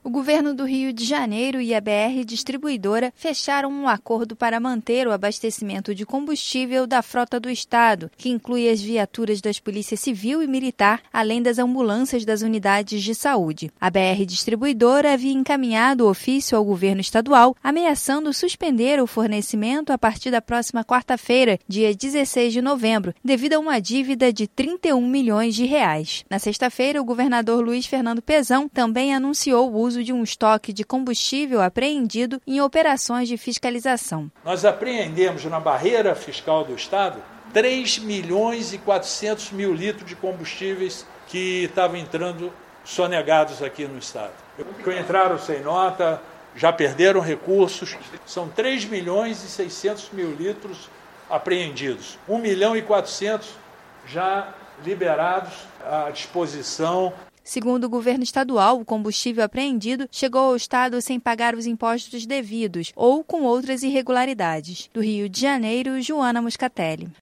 O governo do Rio de Janeiro e a BR Distribuidora fecharam um acordo para manter o abastecimento de combustível da frota do estado, que inclui as viaturas das polícias civil e militar, além das ambulâncias das unidades de saúde. A BR Distribuidora havia encaminhado o ofício ao governo estadual, ameaçando suspender o fornecimento a partir da próxima quarta-feira, dia 16 de novembro, devido a uma dívida de 31 milhões de reais. Na sexta-feira, o governador Luiz Fernando Pezão também anunciou o uso de um estoque de combustível apreendido em operações de fiscalização. Nós apreendemos na barreira fiscal do estado 3 milhões e 400 mil litros de combustíveis que estavam entrando sonegados aqui no estado. Que entraram sem nota, já perderam recursos, são 3 milhões e 600 mil litros apreendidos. 1 milhão e 400 já liberados à disposição. Segundo o governo estadual, o combustível apreendido chegou ao estado sem pagar os impostos devidos ou com outras irregularidades. Do Rio de Janeiro, Joana Moscatelli.